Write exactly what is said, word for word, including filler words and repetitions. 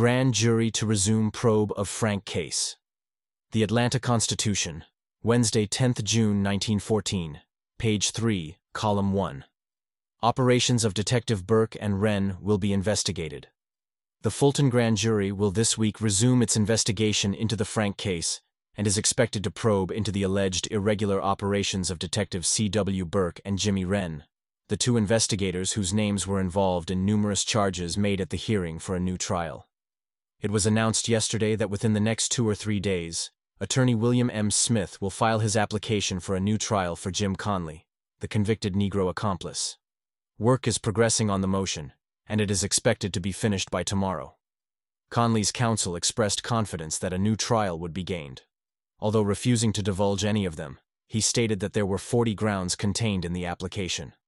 Grand jury to resume probe of Frank case. The Atlanta Constitution, Wednesday, tenth June nineteen fourteen, page three, column one. Operations of Detective Burke and Wren will be investigated. The Fulton Grand Jury will this week resume its investigation into the Frank case and is expected to probe into the alleged irregular operations of Detectives C W Burke and Jimmy Wren, the two investigators whose names were involved in numerous charges made at the hearing for a new trial. It was announced yesterday that within the next two or three days, Attorney William M. Smith will file his application for a new trial for Jim Conley, the convicted Negro accomplice. Work is progressing on the motion, and it is expected to be finished by tomorrow. Conley's counsel expressed confidence that a new trial would be gained. Although refusing to divulge any of them, he stated that there were forty grounds contained in the application.